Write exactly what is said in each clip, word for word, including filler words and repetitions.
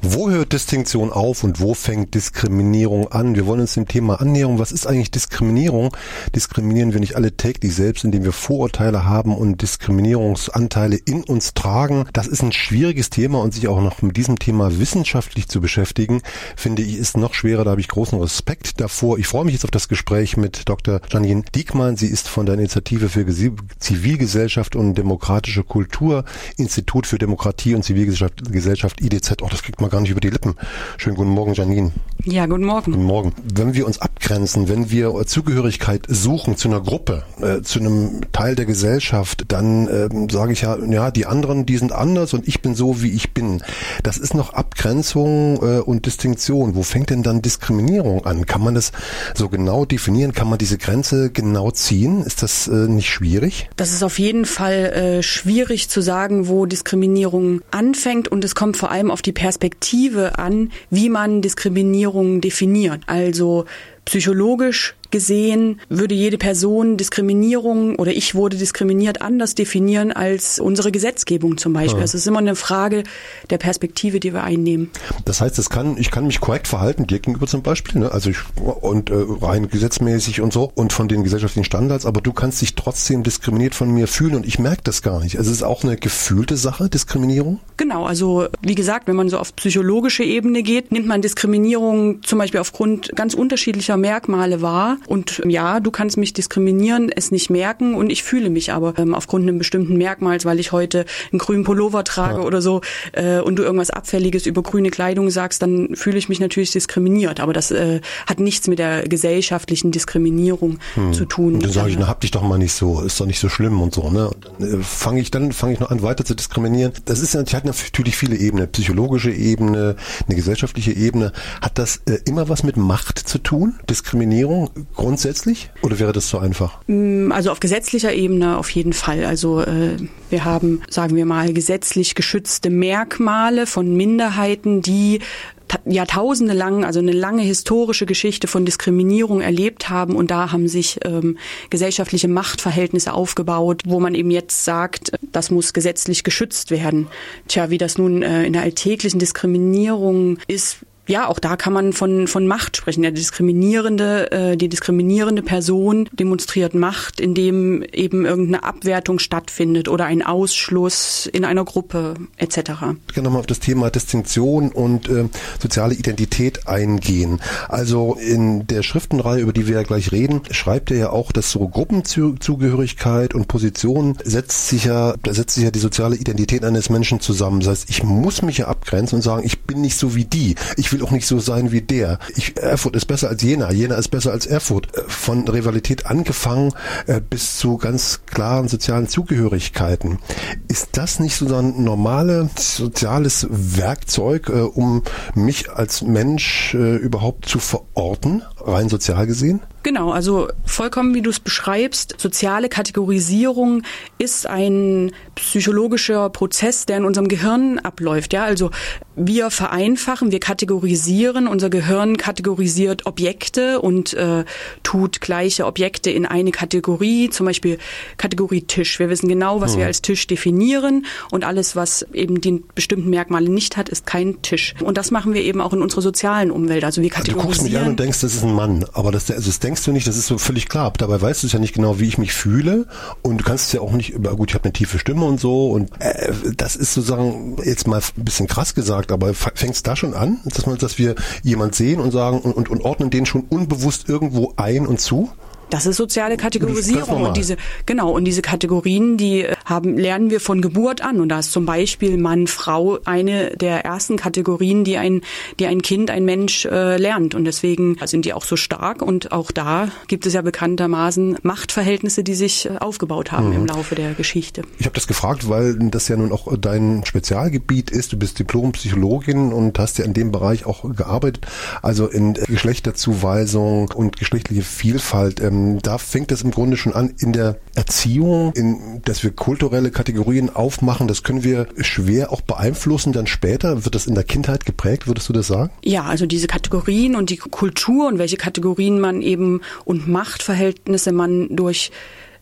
Wo hört Distinktion auf und wo fängt Diskriminierung an? Wir wollen uns dem Thema annähern. Was ist eigentlich Diskriminierung? Diskriminieren wir nicht alle täglich selbst, indem wir Vorurteile haben und Diskriminierungsanteile in uns tragen? Das ist ein schwieriges Thema und sich auch noch mit diesem Thema wissenschaftlich zu beschäftigen, finde ich, ist noch schwerer. Da habe ich großen Respekt davor. Ich freue mich jetzt auf das Gespräch mit Doktor Janine Diekmann. Sie ist von der Initiative für Zivilgesellschaft und demokratische Kultur, Institut für Demokratie und Zivilgesellschaft Gesellschaft I D Z. Oh, das kriegt man gar nicht über die Lippen. Schönen guten Morgen, Janine. Ja, guten Morgen. Guten Morgen. Wenn wir uns abgrenzen, wenn wir Zugehörigkeit suchen zu einer Gruppe, äh, zu einem Teil der Gesellschaft, dann äh, sage ich ja, ja, die anderen, die sind anders und ich bin so, wie ich bin. Das ist noch Abgrenzung äh, und Distinktion. Wo fängt denn dann Diskriminierung an? Kann man das so genau definieren? Kann man diese Grenze genau ziehen? Ist das äh, nicht schwierig? Das ist auf jeden Fall äh, schwierig zu sagen, wo Diskriminierung anfängt, und es kommt vor allem auf die Perspektive an, wie man Diskriminierung definiert. Also psychologisch gesehen würde jede Person Diskriminierung oder ich wurde diskriminiert anders definieren als unsere Gesetzgebung zum Beispiel. Ja. Es ist immer eine Frage der Perspektive, die wir einnehmen. Das heißt, es kann, ich kann mich korrekt verhalten, dir gegenüber zum Beispiel, ne? Also ich, und äh, rein gesetzmäßig und so und von den gesellschaftlichen Standards, aber du kannst dich trotzdem diskriminiert von mir fühlen und ich merke das gar nicht. Also es ist auch eine gefühlte Sache, Diskriminierung? Genau, also wie gesagt, wenn man so auf psychologische Ebene geht, nimmt man Diskriminierung zum Beispiel aufgrund ganz unterschiedlicher Merkmale wahr. Und ja, du kannst mich diskriminieren, es nicht merken, und ich fühle mich aber ähm, aufgrund eines bestimmten Merkmals, weil ich heute einen grünen Pullover trage ja. oder so äh, und du irgendwas Abfälliges über grüne Kleidung sagst, dann fühle ich mich natürlich diskriminiert. Aber das äh, hat nichts mit der gesellschaftlichen Diskriminierung hm. zu tun. Und dann sage ich, na, hab dich doch mal nicht so, ist doch nicht so schlimm und so. Ne? Und dann äh, fange ich dann fange ich noch an, weiter zu diskriminieren. Das ist ja, die hat natürlich viele Ebenen, psychologische Ebene, eine gesellschaftliche Ebene. Hat das äh, immer was mit Macht zu tun? Diskriminierung grundsätzlich? Oder wäre das zu einfach? Also auf gesetzlicher Ebene auf jeden Fall. Also äh, wir haben, sagen wir mal, gesetzlich geschützte Merkmale von Minderheiten, die Jahrtausende lang, also eine lange historische Geschichte von Diskriminierung erlebt haben, und da haben sich ähm, gesellschaftliche Machtverhältnisse aufgebaut, wo man eben jetzt sagt, das muss gesetzlich geschützt werden. Tja, wie das nun äh, in der alltäglichen Diskriminierung ist, ja, auch da kann man von von Macht sprechen. Der diskriminierende, äh, die diskriminierende Person demonstriert Macht, indem eben irgendeine Abwertung stattfindet oder ein Ausschluss in einer Gruppe et cetera. Ich kann nochmal auf das Thema Distinktion und äh, soziale Identität eingehen. Also in der Schriftenreihe, über die wir ja gleich reden, schreibt er ja auch, dass so Gruppenzugehörigkeit und Position setzt sich ja, da setzt sich ja die soziale Identität eines Menschen zusammen. Das heißt, ich muss mich ja abgrenzen und sagen, ich bin nicht so wie die. Ich will auch nicht so sein wie der. Ich, Erfurt ist besser als Jena, Jena ist besser als Erfurt. Von Rivalität angefangen äh, bis zu ganz klaren sozialen Zugehörigkeiten. Ist das nicht so ein normales soziales Werkzeug, äh, um mich als Mensch äh, überhaupt zu verorten, rein sozial gesehen? Genau, also vollkommen wie du es beschreibst, soziale Kategorisierung ist ein psychologischer Prozess, der in unserem Gehirn abläuft. Ja, also wir vereinfachen, wir kategorisieren, unser Gehirn kategorisiert Objekte und äh, tut gleiche Objekte in eine Kategorie, zum Beispiel Kategorie Tisch. Wir wissen genau, was mhm. wir als Tisch definieren, und alles, was eben die bestimmten Merkmale nicht hat, ist kein Tisch. Und das machen wir eben auch in unserer sozialen Umwelt. Also wir kategorisieren. Du guckst mich an und denkst, das ist ein Mann, aber das, also das denkst du nicht, das ist so völlig klar. Dabei weißt du es ja nicht genau, wie ich mich fühle, und du kannst es ja auch nicht über, gut, ich habe eine tiefe Stimme und so, und äh, das ist sozusagen jetzt mal ein bisschen krass gesagt, aber fängt es da schon an, dass man, dass wir jemand sehen und sagen und, und, und ordnen den schon unbewusst irgendwo ein und zu? Das ist soziale Kategorisierung, und diese genau und diese Kategorien, die haben lernen wir von Geburt an, und da ist zum Beispiel Mann, Frau eine der ersten Kategorien, die ein die ein Kind, ein Mensch äh, lernt, und deswegen sind die auch so stark, und auch da gibt es ja bekanntermaßen Machtverhältnisse, die sich äh, aufgebaut haben mhm. im Laufe der Geschichte. Ich habe das gefragt, weil das ja nun auch dein Spezialgebiet ist. Du bist Diplompsychologin und hast ja in dem Bereich auch gearbeitet, also in Geschlechterzuweisung und geschlechtliche Vielfalt. Ähm, Da fängt es im Grunde schon an in der Erziehung, in, dass wir kulturelle Kategorien aufmachen. Das können wir schwer auch beeinflussen. Dann später wird das in der Kindheit geprägt, würdest du das sagen? Ja, also diese Kategorien und die Kultur und welche Kategorien man eben und Machtverhältnisse man durch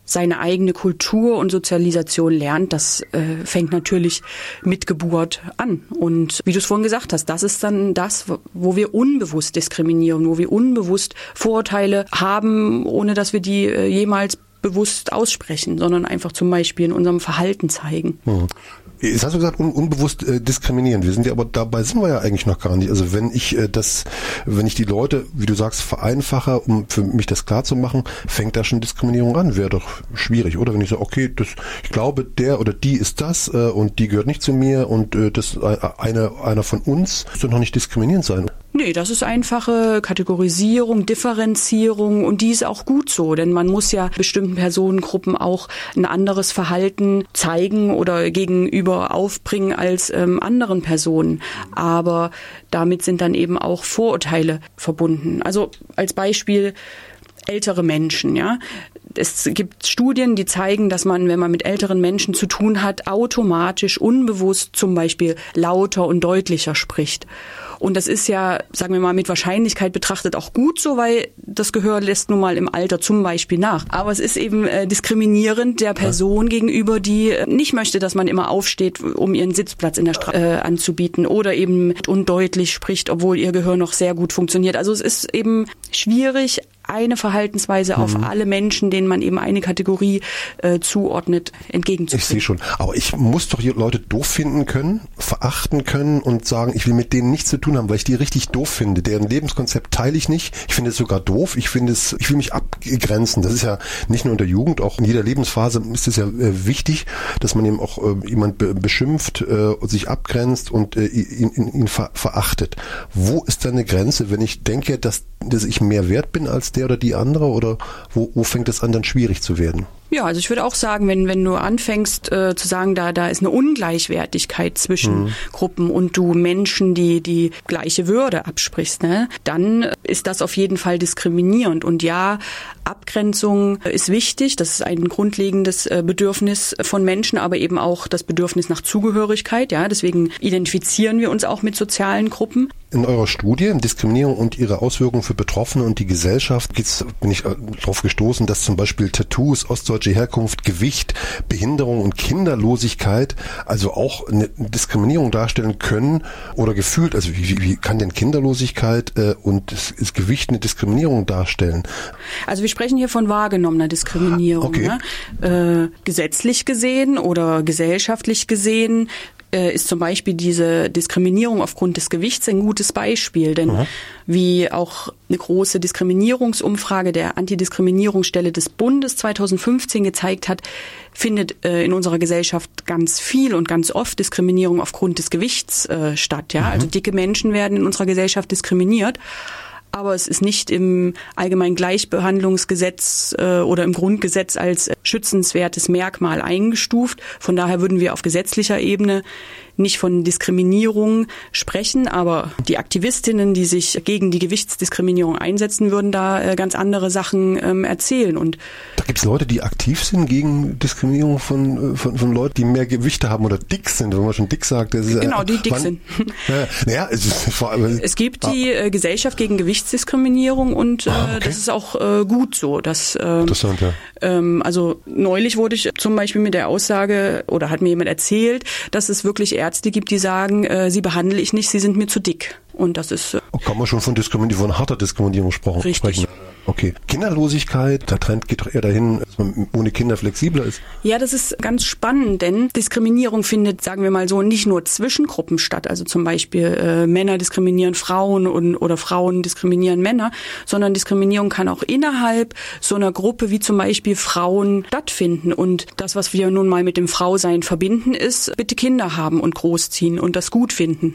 seine eigene Kultur und Sozialisation lernt, das äh, fängt natürlich mit Geburt an. Und wie du es vorhin gesagt hast, das ist dann das, wo wir unbewusst diskriminieren, wo wir unbewusst Vorurteile haben, ohne dass wir die äh, jemals bewusst aussprechen, sondern einfach zum Beispiel in unserem Verhalten zeigen. Hm. Jetzt hast du gesagt, un- unbewusst äh, diskriminieren. Wir sind ja, aber dabei sind wir ja eigentlich noch gar nicht. Also wenn ich äh, das, wenn ich die Leute, wie du sagst, vereinfache, um für mich das klar zu machen, fängt da schon Diskriminierung an. Wäre doch schwierig, oder? Wenn ich sage, okay, das, ich glaube, der oder die ist das äh, und die gehört nicht zu mir und äh, das äh, eine, einer von uns, muss doch noch nicht diskriminierend sein. Nee, das ist einfache Kategorisierung, Differenzierung und die ist auch gut so, denn man muss ja bestimmten Personengruppen auch ein anderes Verhalten zeigen oder gegenüber aufbringen als ähm, anderen Personen. Aber damit sind dann eben auch Vorurteile verbunden. Also als Beispiel ältere Menschen, ja. Es gibt Studien, die zeigen, dass man, wenn man mit älteren Menschen zu tun hat, automatisch unbewusst zum Beispiel lauter und deutlicher spricht. Und das ist ja, sagen wir mal, mit Wahrscheinlichkeit betrachtet auch gut so, weil das Gehör lässt nun mal im Alter zum Beispiel nach. Aber es ist eben äh, diskriminierend der Person ja. gegenüber, die nicht möchte, dass man immer aufsteht, um ihren Sitzplatz in der Straße äh, anzubieten oder eben undeutlich spricht, obwohl ihr Gehör noch sehr gut funktioniert. Also es ist eben schwierig, eine Verhaltensweise mhm. auf alle Menschen, denen man eben eine Kategorie äh, zuordnet, entgegenzusetzen. Ich sehe schon. Aber ich muss doch hier Leute doof finden können, verachten können und sagen, ich will mit denen nichts zu tun haben, weil ich die richtig doof finde. Deren Lebenskonzept teile ich nicht. Ich finde es sogar doof. Ich finde es, ich will mich abgrenzen. Das ist ja nicht nur in der Jugend, auch in jeder Lebensphase ist es ja äh, wichtig, dass man eben auch äh, jemand be- beschimpft äh, und sich abgrenzt und äh, ihn, ihn, ihn ver- verachtet. Wo ist da eine Grenze, wenn ich denke, dass, dass ich mehr wert bin als der oder die andere, oder wo, wo fängt es an, dann schwierig zu werden? Ja, also ich würde auch sagen, wenn wenn du anfängst äh, zu sagen, da da ist eine Ungleichwertigkeit zwischen mhm. Gruppen und du Menschen die die gleiche Würde absprichst, ne, dann ist das auf jeden Fall diskriminierend. Und ja, Abgrenzung ist wichtig, das ist ein grundlegendes äh, Bedürfnis von Menschen, aber eben auch das Bedürfnis nach Zugehörigkeit. Ja, deswegen identifizieren wir uns auch mit sozialen Gruppen. In eurer Studie Diskriminierung und ihre Auswirkungen für Betroffene und die Gesellschaft geht's, bin ich darauf gestoßen, dass zum Beispiel Tattoos, ostdeutsche Herkunft, Gewicht, Behinderung und Kinderlosigkeit also auch eine Diskriminierung darstellen können oder gefühlt. Also wie, wie kann denn Kinderlosigkeit äh, und das, das Gewicht eine Diskriminierung darstellen? Also wir sprechen hier von wahrgenommener Diskriminierung. Okay. Ne? Äh, gesetzlich gesehen oder gesellschaftlich gesehen ist zum Beispiel diese Diskriminierung aufgrund des Gewichts ein gutes Beispiel, denn mhm. wie auch eine große Diskriminierungsumfrage der Antidiskriminierungsstelle des Bundes zweitausendfünfzehn gezeigt hat, findet äh, in unserer Gesellschaft ganz viel und ganz oft Diskriminierung aufgrund des Gewichts äh, statt. Ja, mhm. Also dicke Menschen werden in unserer Gesellschaft diskriminiert. Aber es ist nicht im Allgemeinen Gleichbehandlungsgesetz äh, oder im Grundgesetz als schützenswertes Merkmal eingestuft. Von daher würden wir auf gesetzlicher Ebene nicht von Diskriminierung sprechen, aber die Aktivistinnen, die sich gegen die Gewichtsdiskriminierung einsetzen, würden da äh, ganz andere Sachen ähm, erzählen. Und da gibt es Leute, die aktiv sind gegen Diskriminierung von, von, von Leuten, die mehr Gewichte haben oder dick sind, wenn man schon dick sagt. Das ist, genau, die äh, dick wann, sind. Ja, naja, es, ist vor allem, es gibt ah. die äh, Gesellschaft gegen Gewichtsdiskriminierung und äh, ah, okay. das ist auch äh, gut so. Dass, äh, Interessant, ja. Ähm, also neulich wurde ich zum Beispiel mit der Aussage, oder hat mir jemand erzählt, dass es wirklich Ärzte gibt, die sagen, äh, sie behandle ich nicht, sie sind mir zu dick. Und das ist... Äh, Kann man schon von Diskriminierung, von harter Diskriminierung sprechen? Richtig. Okay. Kinderlosigkeit, der Trend geht doch eher dahin, dass man ohne Kinder flexibler ist. Ja, das ist ganz spannend, denn Diskriminierung findet, sagen wir mal so, nicht nur zwischen Gruppen statt. Also zum Beispiel äh, Männer diskriminieren Frauen und, oder Frauen diskriminieren Männer, sondern Diskriminierung kann auch innerhalb so einer Gruppe wie zum Beispiel Frauen stattfinden. Und das, was wir nun mal mit dem Frausein verbinden, ist, bitte Kinder haben und großziehen und das gut finden.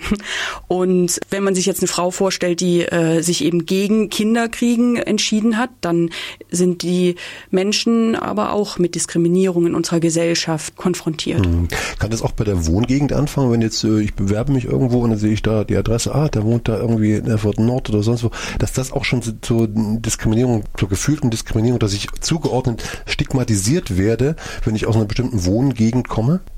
Und wenn man sich jetzt eine Frau vorstellt, die äh, sich eben gegen Kinderkriegen entschieden hat, dann sind die Menschen aber auch mit Diskriminierung in unserer Gesellschaft konfrontiert. Hm. Kann das auch bei der Wohngegend anfangen, wenn jetzt äh, ich bewerbe mich irgendwo und dann sehe ich da die Adresse, ah, der wohnt da irgendwie in Erfurt Nord oder sonst wo, dass das auch schon zur Diskriminierung, zur gefühlten Diskriminierung, dass ich zugeordnet stigmatisiert werde, wenn ich aus einer bestimmten Wohngegend komme?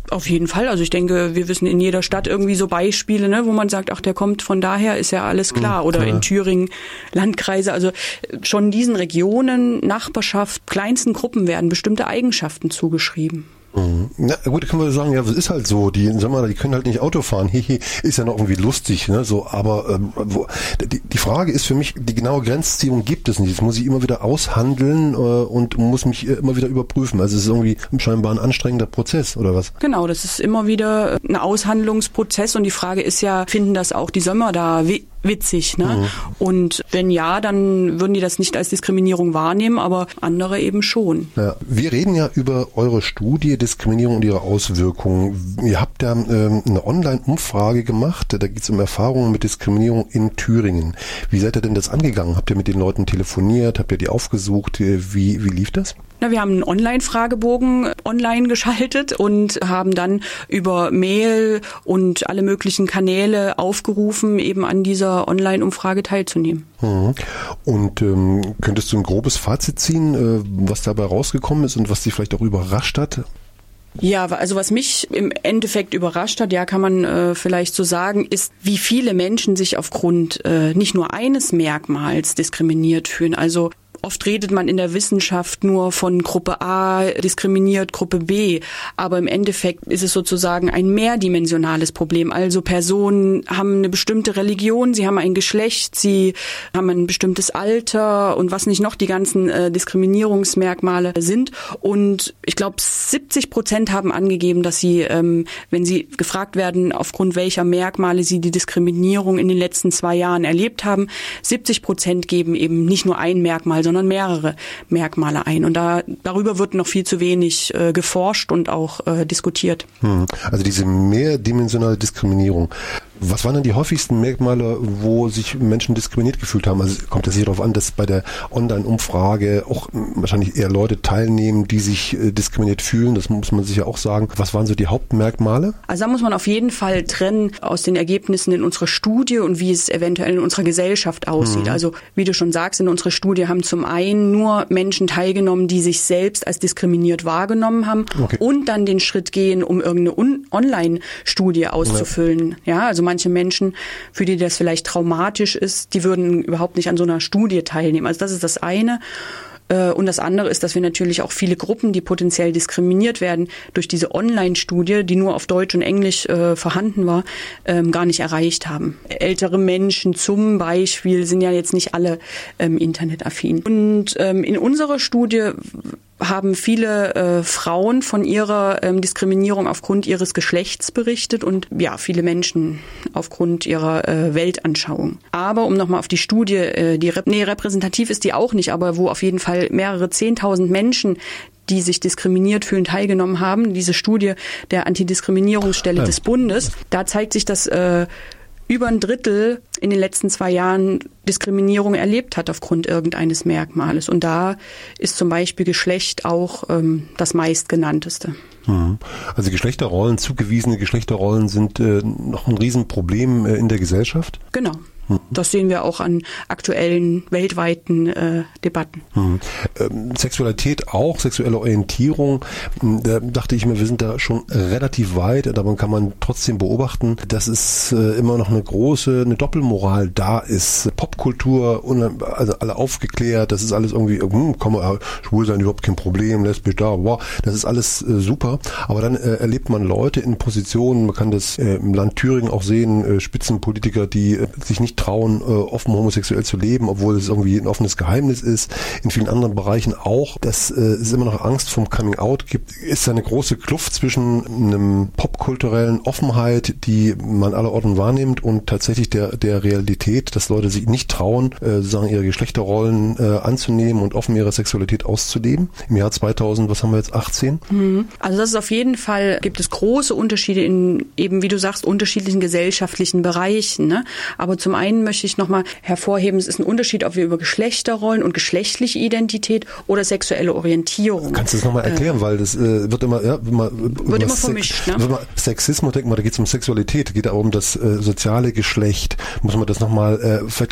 Auf jeden Fall. Also ich denke, wir wissen in jeder Stadt irgendwie so Beispiele, ne, wo man sagt, ach, der kommt von daher, ist ja alles klar. Oder in Thüringen, Landkreise. Also schon diesen Regionen, Nachbarschaft, kleinsten Gruppen werden bestimmte Eigenschaften zugeschrieben. Na gut, da können wir sagen, ja, das ist halt so, die, sag mal, die können halt nicht Auto fahren, hihi, ist ja noch irgendwie lustig, ne, so, aber ähm, wo, die, die Frage ist für mich, die genaue Grenzziehung gibt es nicht, das muss ich immer wieder aushandeln äh, und muss mich immer wieder überprüfen, also es ist irgendwie scheinbar ein anstrengender Prozess, oder was? Genau, das ist immer wieder ein Aushandlungsprozess und die Frage ist ja, finden das auch die Sömmer da witzig, ne? Mhm. Und wenn ja, dann würden die das nicht als Diskriminierung wahrnehmen, aber andere eben schon. Ja, wir reden ja über eure Studie Diskriminierung und ihre Auswirkungen. Ihr habt ja ähm, eine Online-Umfrage gemacht, da geht es um Erfahrungen mit Diskriminierung in Thüringen. Wie seid ihr denn das angegangen? Habt ihr mit den Leuten telefoniert? Habt ihr die aufgesucht? Wie, wie lief das? Na, wir haben einen Online-Fragebogen online geschaltet und haben dann über Mail und alle möglichen Kanäle aufgerufen, eben an dieser Online-Umfrage teilzunehmen. Mhm. Und ähm, könntest du ein grobes Fazit ziehen, äh, was dabei rausgekommen ist und was dich vielleicht auch überrascht hat? Ja, also was mich im Endeffekt überrascht hat, ja, kann man äh, vielleicht so sagen, ist, wie viele Menschen sich aufgrund äh, nicht nur eines Merkmals diskriminiert fühlen. Also oft redet man in der Wissenschaft nur von Gruppe A diskriminiert, Gruppe B, aber im Endeffekt ist es sozusagen ein mehrdimensionales Problem. Also Personen haben eine bestimmte Religion, sie haben ein Geschlecht, sie haben ein bestimmtes Alter und was nicht noch die ganzen äh, Diskriminierungsmerkmale sind. Und ich glaube, siebzig Prozent haben angegeben, dass sie, ähm, wenn sie gefragt werden, aufgrund welcher Merkmale sie die Diskriminierung in den letzten zwei Jahren erlebt haben, siebzig Prozent geben eben nicht nur ein Merkmal, sondern mehrere Merkmale ein. Und da darüber wird noch viel zu wenig äh, geforscht und auch äh, diskutiert. Hm. Also diese mehrdimensionale Diskriminierung. Was waren denn die häufigsten Merkmale, wo sich Menschen diskriminiert gefühlt haben? Also kommt es hier darauf an, dass bei der Online-Umfrage auch wahrscheinlich eher Leute teilnehmen, die sich äh, diskriminiert fühlen. Das muss man sich ja auch sagen. Was waren so die Hauptmerkmale? Also da muss man auf jeden Fall trennen aus den Ergebnissen in unserer Studie und wie es eventuell in unserer Gesellschaft aussieht. Mhm. Also wie du schon sagst, in unserer Studie haben zum einen nur Menschen teilgenommen, die sich selbst als diskriminiert wahrgenommen haben, okay, und dann den Schritt gehen, um irgendeine Un- Online-Studie auszufüllen. Ja, ja, also manche Menschen, für die das vielleicht traumatisch ist, die würden überhaupt nicht an so einer Studie teilnehmen. Also das ist das eine. Und das andere ist, dass wir natürlich auch viele Gruppen, die potenziell diskriminiert werden, durch diese Online-Studie, die nur auf Deutsch und Englisch äh, vorhanden war, ähm, gar nicht erreicht haben. Ältere Menschen zum Beispiel sind ja jetzt nicht alle ähm, internetaffin. Und ähm, in unserer Studie haben viele äh, Frauen von ihrer ähm, Diskriminierung aufgrund ihres Geschlechts berichtet und ja, viele Menschen aufgrund ihrer äh, Weltanschauung. Aber um nochmal auf die Studie, äh, die nee, repräsentativ ist die auch nicht, aber wo auf jeden Fall mehrere zehntausend Menschen, die sich diskriminiert fühlen, teilgenommen haben, diese Studie der Antidiskriminierungsstelle ja. des Bundes, da zeigt sich, dass äh, über ein Drittel in den letzten zwei Jahren Diskriminierung erlebt hat aufgrund irgendeines Merkmales. Und da ist zum Beispiel Geschlecht auch ähm, das meistgenannteste. Also Geschlechterrollen, zugewiesene Geschlechterrollen sind äh, noch ein Riesenproblem äh, in der Gesellschaft? Genau. Das sehen wir auch an aktuellen weltweiten äh, Debatten. Hm. Ähm, Sexualität auch, sexuelle Orientierung, da dachte ich mir, wir sind da schon relativ weit, aber kann man trotzdem beobachten, dass es äh, immer noch eine große, eine Doppelmoral da ist. Popkultur, also alle aufgeklärt, das ist alles irgendwie, hm, komm mal, schwul sein überhaupt kein Problem, lesbisch da, wow, das ist alles äh, super. Aber dann äh, erlebt man Leute in Positionen, man kann das äh, im Land Thüringen auch sehen, äh, Spitzenpolitiker, die äh, sich nicht trauen, offen homosexuell zu leben, obwohl es irgendwie ein offenes Geheimnis ist. In vielen anderen Bereichen auch, dass äh, es immer noch Angst vom Coming-out gibt, ist eine große Kluft zwischen einem popkulturellen Offenheit, die man allerorten wahrnimmt, und tatsächlich der der Realität, dass Leute sich nicht trauen, äh, sozusagen ihre Geschlechterrollen äh, anzunehmen und offen ihre Sexualität auszuleben. Im Jahr zweitausend, was haben wir jetzt, achtzehn? Also das ist auf jeden Fall, gibt es große Unterschiede in eben, wie du sagst, unterschiedlichen gesellschaftlichen Bereichen. Ne? Aber zum einen möchte ich nochmal hervorheben, es ist ein Unterschied, ob wir über Geschlechterrollen und geschlechtliche Identität oder sexuelle Orientierung. Kannst du das nochmal erklären, äh, weil das äh, wird immer, ja, immer, wird immer vermischt. Sex, ne? Sexismus, denkt man, da geht es um Sexualität, geht da um das äh, soziale Geschlecht. Muss man das nochmal äh, vielleicht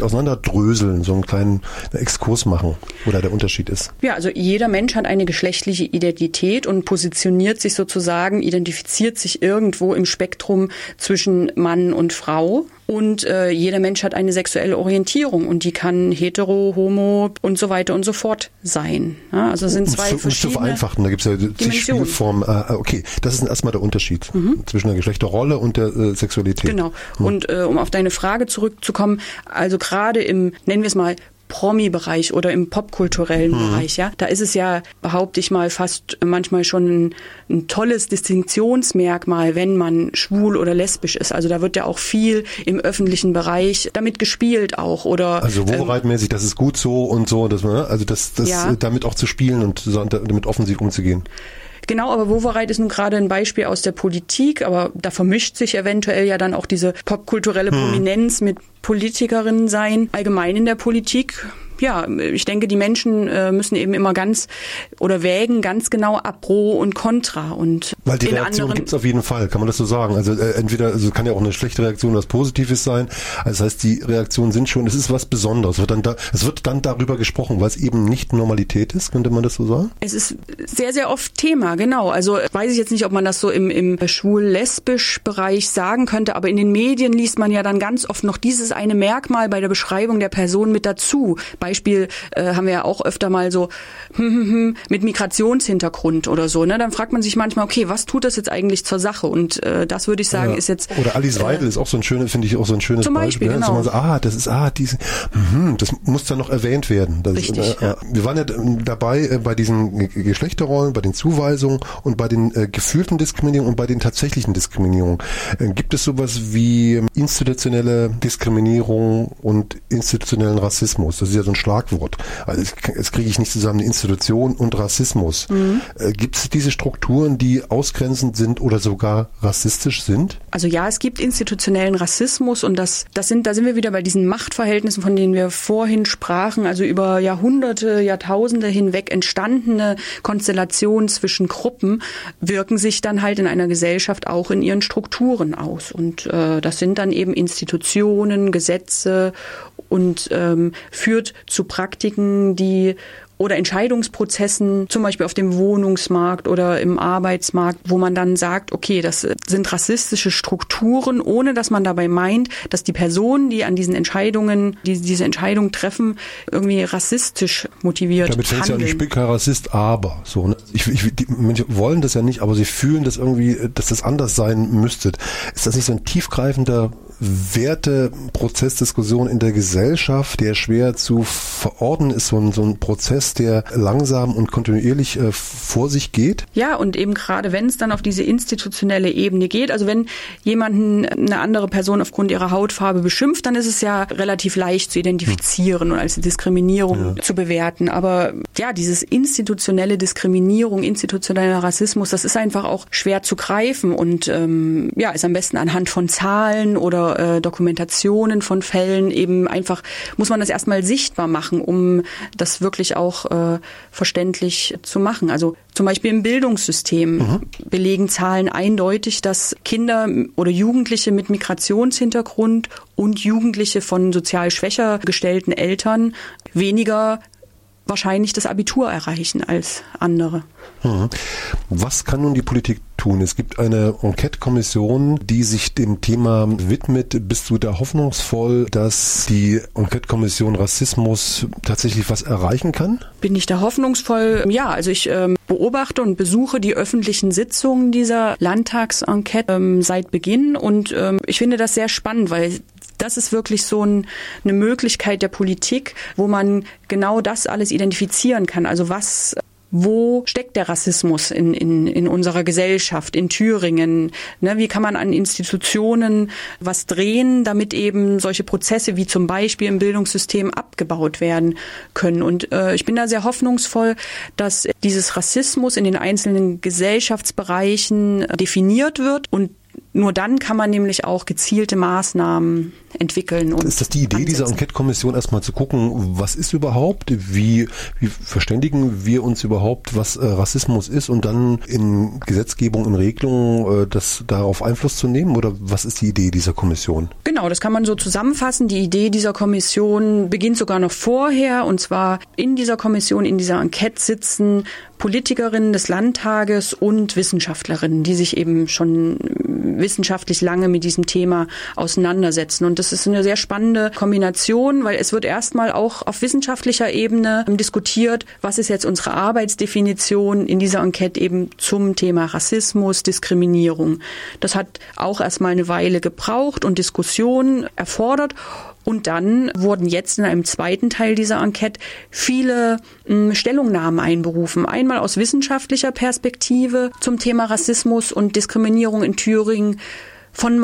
auseinanderdröseln, so einen kleinen Exkurs machen, wo da der Unterschied ist. Ja, also jeder Mensch hat eine geschlechtliche Identität und positioniert sich sozusagen, identifiziert sich irgendwo im Spektrum zwischen Mann und Frau. Und äh, jeder Mensch hat eine sexuelle Orientierung und die kann hetero, homo und so weiter und so fort sein. Ja, also es sind zwei um, verschiedene zu vereinfachen, da gibt es ja zig Spielformen. Äh, okay, das ist erstmal der Unterschied mhm. zwischen der Geschlechterrolle und der äh, Sexualität. Genau. Mhm. Und äh, um auf deine Frage zurückzukommen, also gerade im, nennen wir es mal, Promi-Bereich oder im popkulturellen hm. Bereich, ja, da ist es ja, behaupte ich mal, fast manchmal schon ein, ein tolles Distinktionsmerkmal, wenn man schwul oder lesbisch ist. Also da wird ja auch viel im öffentlichen Bereich damit gespielt auch, oder also wohlreitmäßig, ähm, das ist gut so und so, dass man, also das, das ja. damit auch zu spielen und damit offensiv umzugehen. Genau, aber Wowereit ist nun gerade ein Beispiel aus der Politik, aber da vermischt sich eventuell ja dann auch diese popkulturelle hm. Prominenz mit Politikerinnen sein, allgemein in der Politik. Ja, ich denke, die Menschen äh, müssen eben immer ganz oder wägen ganz genau ab Pro und Contra. Und weil die Reaktion gibt es auf jeden Fall, kann man das so sagen. Also äh, entweder, also kann ja auch eine schlechte Reaktion was Positives sein. Also das heißt, die Reaktionen sind schon, es ist was Besonderes. Es wird dann, da, es wird dann darüber gesprochen, weil es eben nicht Normalität ist, könnte man das so sagen? Es ist sehr, sehr oft Thema, genau. Also weiß ich jetzt nicht, ob man das so im, im schwul-lesbisch-Bereich sagen könnte, aber in den Medien liest man ja dann ganz oft noch dieses eine Merkmal bei der Beschreibung der Person mit dazu. Beispiel äh, haben wir ja auch öfter mal so hm, hm, hm, mit Migrationshintergrund oder so. Ne? Dann fragt man sich manchmal, okay, was tut das jetzt eigentlich zur Sache? Und äh, das würde ich sagen, ja. ist jetzt... Oder Alice Weidel äh, ist auch so ein schönes, finde ich auch so ein schönes zum Beispiel. Beispiel. Genau. Ja? So, ah, das ist, ah, diese, mh, das muss dann noch erwähnt werden. Das Richtig. Ist, äh, ja. Wir waren ja dabei äh, bei diesen Geschlechterrollen, bei den Zuweisungen und bei den äh, gefühlten Diskriminierungen und bei den tatsächlichen Diskriminierungen. Äh, gibt es sowas wie institutionelle Diskriminierung und institutionellen Rassismus? Das ist ja so ein Schlagwort. Also jetzt kriege ich nicht zusammen eine Institution und Rassismus. Mhm. Äh, gibt es diese Strukturen, die ausgrenzend sind oder sogar rassistisch sind? Also ja, es gibt institutionellen Rassismus und das, das sind, da sind wir wieder bei diesen Machtverhältnissen, von denen wir vorhin sprachen, also über Jahrhunderte, Jahrtausende hinweg entstandene Konstellationen zwischen Gruppen wirken sich dann halt in einer Gesellschaft auch in ihren Strukturen aus. Und äh, das sind dann eben Institutionen, Gesetze und ähm, führt zu Praktiken, die oder Entscheidungsprozessen, zum Beispiel auf dem Wohnungsmarkt oder im Arbeitsmarkt, wo man dann sagt, okay, das sind rassistische Strukturen, ohne dass man dabei meint, dass die Personen, die an diesen Entscheidungen, die diese Entscheidungen treffen, irgendwie rassistisch motiviert Damit fällt handeln. Ja, ich bin kein Rassist, aber so. Ne? Ich, ich, die Menschen wollen das ja nicht, aber sie fühlen das irgendwie, dass das anders sein müsste. Ist das nicht so ein tiefgreifender Werteprozessdiskussion in der Gesellschaft, der schwer zu verordnen ist, so ein, so ein Prozess, der langsam und kontinuierlich äh, vor sich geht? Ja, und eben gerade wenn es dann auf diese institutionelle Ebene geht, also wenn jemanden eine andere Person aufgrund ihrer Hautfarbe beschimpft, dann ist es ja relativ leicht zu identifizieren hm. und als Diskriminierung ja. zu bewerten. Aber ja, dieses institutionelle Diskriminierung, institutioneller Rassismus, das ist einfach auch schwer zu greifen und ähm, ja, ist am besten anhand von Zahlen oder äh, Dokumentationen von Fällen eben einfach, muss man das erstmal sichtbar machen, um das wirklich auch äh, verständlich zu machen. Also zum Beispiel im Bildungssystem mhm. belegen Zahlen eindeutig, dass Kinder oder Jugendliche mit Migrationshintergrund und Jugendliche von sozial schwächer gestellten Eltern weniger wahrscheinlich das Abitur erreichen als andere. Mhm. Was kann nun die Politik tun? Es gibt eine Enquete-Kommission, die sich dem Thema widmet. Bist du da hoffnungsvoll, dass die Enquete-Kommission Rassismus tatsächlich was erreichen kann? Bin ich da hoffnungsvoll? Ja, also ich ähm, beobachte und besuche die öffentlichen Sitzungen dieser Landtagsenquete ähm, seit Beginn und ähm, ich finde das sehr spannend, weil das ist wirklich so ein, eine Möglichkeit der Politik, wo man genau das alles identifizieren kann. Also was, wo steckt der Rassismus in, in, in unserer Gesellschaft, in Thüringen? Ne, wie kann man an Institutionen was drehen, damit eben solche Prozesse wie zum Beispiel im Bildungssystem abgebaut werden können? Und äh, ich bin da sehr hoffnungsvoll, dass dieses Rassismus in den einzelnen Gesellschaftsbereichen definiert wird und Nur dann kann man nämlich auch gezielte Maßnahmen entwickeln. Und ist das die Idee ansetzen. dieser Enquete-Kommission, erstmal zu gucken, was ist überhaupt, wie, wie verständigen wir uns überhaupt, was äh, Rassismus ist und dann in Gesetzgebung, in Regelungen äh, das darauf Einfluss zu nehmen? Oder was ist die Idee dieser Kommission? Genau, das kann man so zusammenfassen. Die Idee dieser Kommission beginnt sogar noch vorher, und zwar in dieser Kommission, in dieser Enquete sitzen Politikerinnen des Landtages und Wissenschaftlerinnen, die sich eben schon wissenschaftlich lange mit diesem Thema auseinandersetzen. Und das ist eine sehr spannende Kombination, weil es wird erstmal auch auf wissenschaftlicher Ebene diskutiert, was ist jetzt unsere Arbeitsdefinition in dieser Enquete eben zum Thema Rassismus, Diskriminierung. Das hat auch erstmal eine Weile gebraucht und Diskussion erfordert. Und dann wurden jetzt in einem zweiten Teil dieser Enquete viele mh, Stellungnahmen einberufen. Einmal aus wissenschaftlicher Perspektive zum Thema Rassismus und Diskriminierung in Thüringen, von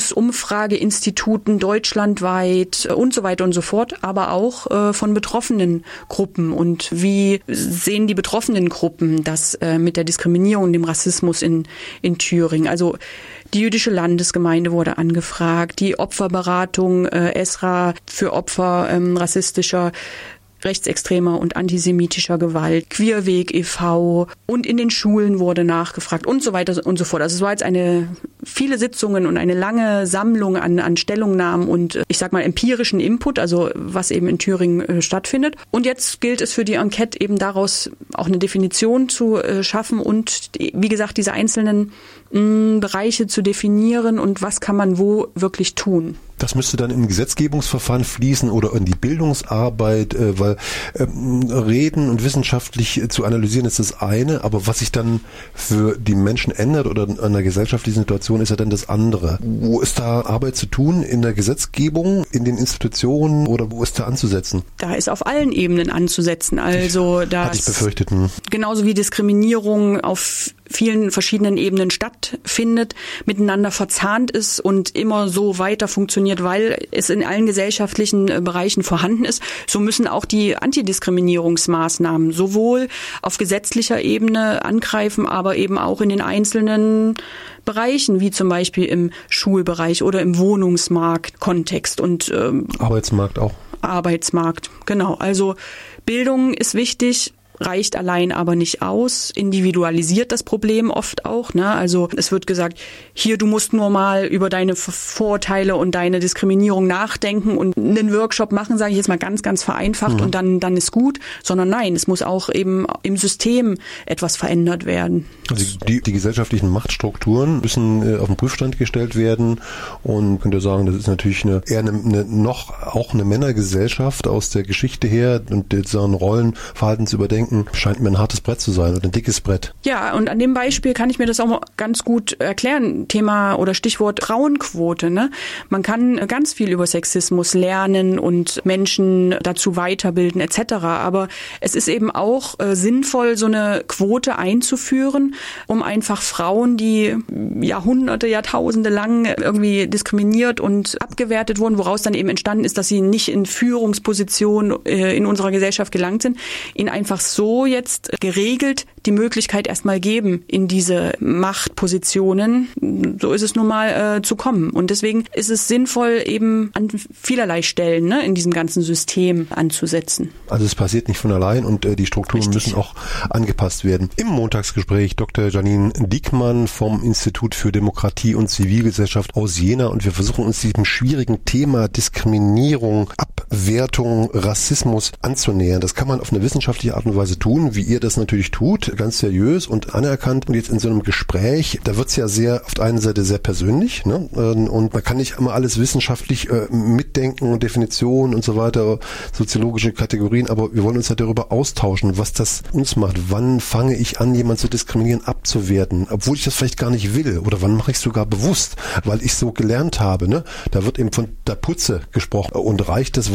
Meinungsumfrageinstituten deutschlandweit und so weiter und so fort, aber auch äh, von betroffenen Gruppen. Und wie sehen die betroffenen Gruppen das äh, mit der Diskriminierung und dem Rassismus in, in Thüringen? Also die jüdische Landesgemeinde wurde angefragt, die Opferberatung äh, ESRA für Opfer ähm, rassistischer, rechtsextremer und antisemitischer Gewalt, Queerweg e V und in den Schulen wurde nachgefragt und so weiter und so fort. Also es war jetzt eine viele Sitzungen und eine lange Sammlung an, an Stellungnahmen und ich sag mal empirischen Input, also was eben in Thüringen äh, stattfindet. Und jetzt gilt es für die Enquete eben daraus auch eine Definition zu äh, schaffen und wie gesagt diese einzelnen mh, Bereiche zu definieren und was kann man wo wirklich tun. Das müsste dann im Gesetzgebungsverfahren fließen oder in die Bildungsarbeit, äh, weil ähm, reden und wissenschaftlich äh, zu analysieren ist das eine, aber was sich dann für die Menschen ändert oder an der gesellschaftlichen Situation ist ja dann das andere. Wo ist da Arbeit zu tun? In der Gesetzgebung, in den Institutionen oder wo ist da anzusetzen? Da ist auf allen Ebenen anzusetzen. Also das hatte ich befürchtet. Hm. Genauso wie Diskriminierung auf vielen verschiedenen Ebenen stattfindet, miteinander verzahnt ist und immer so weiter funktioniert, weil es in allen gesellschaftlichen Bereichen vorhanden ist. So müssen auch die Antidiskriminierungsmaßnahmen sowohl auf gesetzlicher Ebene angreifen, aber eben auch in den einzelnen Bereichen, wie zum Beispiel im Schulbereich oder im Wohnungsmarkt-Kontext und ähm, Arbeitsmarkt auch. Arbeitsmarkt, genau. Also Bildung ist wichtig, reicht allein aber nicht aus, individualisiert das Problem oft auch. Ne? Also es wird gesagt, hier, du musst nur mal über deine Vorurteile und deine Diskriminierung nachdenken und einen Workshop machen, sage ich jetzt mal ganz, ganz vereinfacht mhm. und dann, dann ist gut. Sondern nein, es muss auch eben im System etwas verändert werden. Also die, die gesellschaftlichen Machtstrukturen müssen äh, auf den Prüfstand gestellt werden und könnt ihr sagen, das ist natürlich eine, eher eine, eine noch auch eine Männergesellschaft aus der Geschichte her und jetzt sagen Rollenverhalten zu überdenken, scheint mir ein hartes Brett zu sein oder ein dickes Brett. Ja, und an dem Beispiel kann ich mir das auch mal ganz gut erklären. Thema oder Stichwort Frauenquote. Ne? Man kann ganz viel über Sexismus lernen und Menschen dazu weiterbilden et cetera. Aber es ist eben auch äh, sinnvoll, so eine Quote einzuführen, um einfach Frauen, die Jahrhunderte, Jahrtausende lang irgendwie diskriminiert und abgewertet wurden, woraus dann eben entstanden ist, dass sie nicht in Führungspositionen äh, in unserer Gesellschaft gelangt sind, ihnen einfach so jetzt geregelt die Möglichkeit erstmal geben, in diese Machtpositionen, so ist es nun mal, äh, zu kommen. Und deswegen ist es sinnvoll, eben an vielerlei Stellen ne, in diesem ganzen System anzusetzen. Also es passiert nicht von allein und äh, die Strukturen Richtig. müssen auch angepasst werden. Im Montagsgespräch Doktor Janine Diekmann vom Institut für Demokratie und Zivilgesellschaft aus Jena und wir versuchen uns diesem schwierigen Thema Diskriminierung, Abwertung, Rassismus anzunähern. Das kann man auf eine wissenschaftliche Art und Weise tun, wie ihr das natürlich tut, ganz seriös und anerkannt. Und jetzt in so einem Gespräch, da wird's ja sehr, auf der einen Seite sehr persönlich, ne? Und man kann nicht immer alles wissenschaftlich äh, mitdenken und Definitionen und so weiter, soziologische Kategorien, aber wir wollen uns ja darüber austauschen, was das uns macht. Wann fange ich an, jemanden zu diskriminieren, abzuwerten, obwohl ich das vielleicht gar nicht will? Oder wann mache ich es sogar bewusst, weil ich so gelernt habe, ne? Da wird eben von der Putze gesprochen und reicht das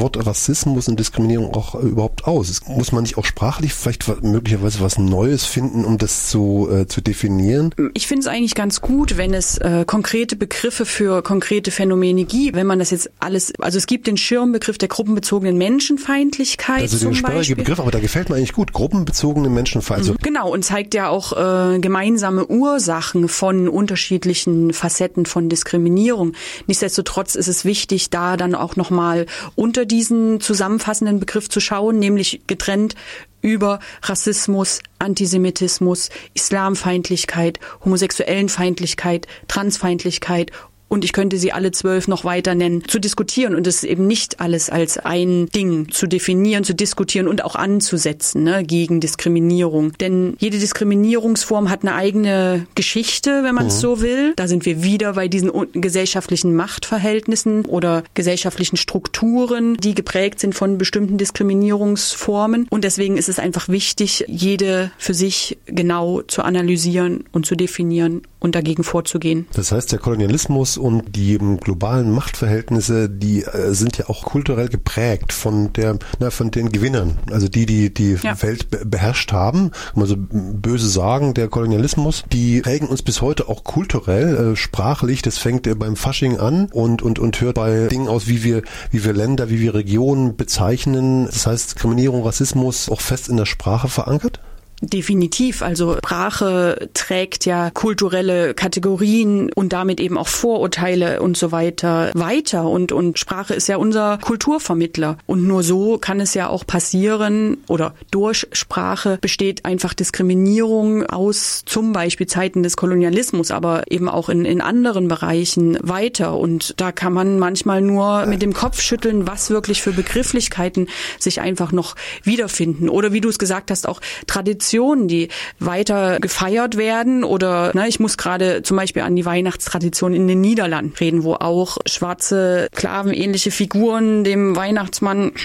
Wort Rassismus und Diskriminierung auch äh, überhaupt aus? Muss man nicht auch sprachlich vielleicht was, möglicherweise was Neues finden, um das zu, äh, zu definieren? Ich finde es eigentlich ganz gut, wenn es äh, konkrete Begriffe für konkrete Phänomene gibt. Wenn man das jetzt alles, also es gibt den Schirmbegriff der gruppenbezogenen Menschenfeindlichkeit. Also zum den sperrige Begriff, aber da gefällt mir eigentlich gut. Gruppenbezogene Menschenfeindlichkeit. Also genau, und zeigt ja auch äh, gemeinsame Ursachen von unterschiedlichen Facetten von Diskriminierung. Nichtsdestotrotz ist es wichtig, da dann auch nochmal unter diesen zusammenfassenden Begriff zu schauen, nämlich getrennt über Rassismus, Antisemitismus, Islamfeindlichkeit, Homosexuellenfeindlichkeit, Transfeindlichkeit. Und ich könnte sie alle zwölf noch weiter nennen, zu diskutieren und es eben nicht alles als ein Ding zu definieren, zu diskutieren und auch anzusetzen, ne, gegen Diskriminierung. Denn jede Diskriminierungsform hat eine eigene Geschichte, wenn man es mhm. so will. Da sind wir wieder bei diesen gesellschaftlichen Machtverhältnissen oder gesellschaftlichen Strukturen, die geprägt sind von bestimmten Diskriminierungsformen. Und deswegen ist es einfach wichtig, jede für sich genau zu analysieren und zu definieren und dagegen vorzugehen. Das heißt, der Kolonialismus und die globalen Machtverhältnisse, die äh, sind ja auch kulturell geprägt von der, na, von den Gewinnern, also die, die die ja. Welt be- beherrscht haben. Also böse sagen, der Kolonialismus, die prägen uns bis heute auch kulturell, äh, sprachlich. Das fängt äh, beim Fasching an und und und hört bei Dingen aus, wie wir wie wir Länder, wie wir Regionen bezeichnen. Das heißt, Diskriminierung, Rassismus auch fest in der Sprache verankert. Definitiv. Also Sprache trägt ja kulturelle Kategorien und damit eben auch Vorurteile und so weiter weiter. Und, und Sprache ist ja unser Kulturvermittler. Und nur so kann es ja auch passieren oder durch Sprache besteht einfach Diskriminierung aus zum Beispiel Zeiten des Kolonialismus, aber eben auch in, in anderen Bereichen weiter. Und da kann man manchmal nur mit dem Kopf schütteln, was wirklich für Begrifflichkeiten sich einfach noch wiederfinden. Oder wie du es gesagt hast, auch Tradition, die weiter gefeiert werden oder ne, ich muss gerade zum Beispiel an die Weihnachtstradition in den Niederlanden reden, wo auch schwarze, sklavenähnliche Figuren dem Weihnachtsmann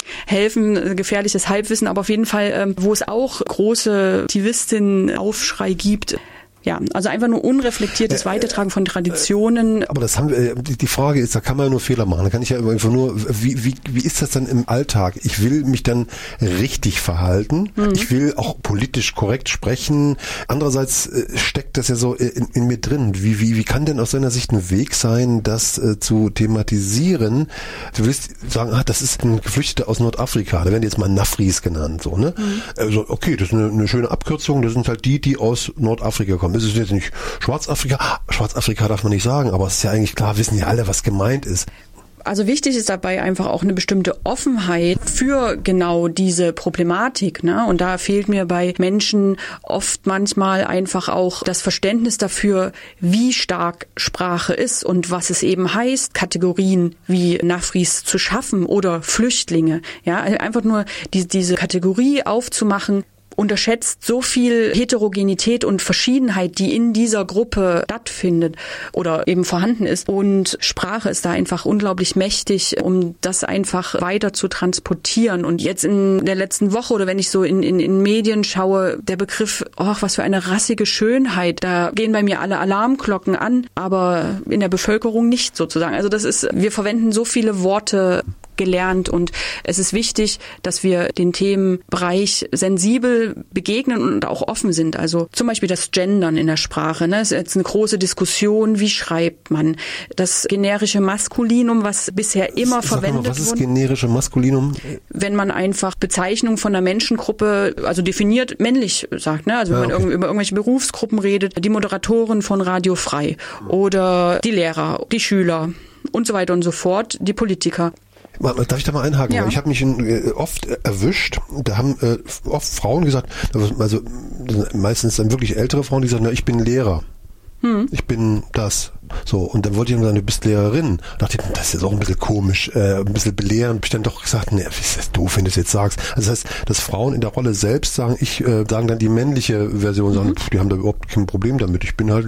helfen, gefährliches Halbwissen, aber auf jeden Fall, wo es auch große Aktivistinnen-Aufschrei gibt. Ja, also einfach nur unreflektiertes Weitertragen von Traditionen. Aber das haben wir, die Frage ist, da kann man ja nur Fehler machen. Da kann ich ja einfach nur, wie, wie, wie ist das dann im Alltag? Ich will mich dann richtig verhalten. Mhm. Ich will auch politisch korrekt sprechen. Andererseits steckt das ja so in, in mir drin. Wie, wie, wie kann denn aus deiner Sicht ein Weg sein, das äh, zu thematisieren? Du willst sagen, ah, das ist ein Geflüchteter aus Nordafrika. Da werden jetzt mal Nafris genannt, so, ne? Mhm. Also, okay, das ist eine, eine schöne Abkürzung. Das sind halt die, die aus Nordafrika kommen. Das ist jetzt nicht Schwarzafrika. Schwarzafrika darf man nicht sagen, aber es ist ja eigentlich klar, wissen ja alle, was gemeint ist. Also wichtig ist dabei einfach auch eine bestimmte Offenheit für genau diese Problematik, ne? Und da fehlt mir bei Menschen oft manchmal einfach auch das Verständnis dafür, wie stark Sprache ist und was es eben heißt, Kategorien wie Nafris zu schaffen oder Flüchtlinge. Ja, einfach nur die, diese Kategorie aufzumachen, unterschätzt so viel Heterogenität und Verschiedenheit, die in dieser Gruppe stattfindet oder eben vorhanden ist. Und Sprache ist da einfach unglaublich mächtig, um das einfach weiter zu transportieren. Und jetzt in der letzten Woche oder wenn ich so in, in, in Medien schaue, der Begriff, oh, was für eine rassige Schönheit, da gehen bei mir alle Alarmglocken an, aber in der Bevölkerung nicht sozusagen. Also das ist, wir verwenden so viele Worte gelernt und es ist wichtig, dass wir den Themenbereich sensibel begegnen und auch offen sind. Also zum Beispiel das Gendern in der Sprache, ne? Das ist jetzt eine große Diskussion, wie schreibt man das generische Maskulinum, was bisher immer Sag verwendet mal, was ist wurde. generische Maskulinum? Wenn man einfach Bezeichnung von einer Menschengruppe, also definiert männlich sagt, ne? Also wenn ja, okay. man über irgendwelche Berufsgruppen redet, die Moderatoren von Radio Frei oder die Lehrer, die Schüler und so weiter und so fort, die Politiker. Darf ich da mal einhaken? Ja. Ich habe mich oft erwischt, da haben oft Frauen gesagt, also meistens dann wirklich ältere Frauen, die sagen, na, ich bin Lehrer. Hm. Ich bin das. So, und dann wollte ich sagen, du bist Lehrerin. Da dachte ich, das ist jetzt auch ein bisschen komisch, äh, ein bisschen belehrend. Hab ich dann doch gesagt, ne, ist das doof, wenn du es jetzt sagst. Also das heißt, dass Frauen in der Rolle selbst sagen, ich äh, sagen dann die männliche Version, sagen, mhm. pff, die haben da überhaupt kein Problem damit, ich bin halt Lehrer.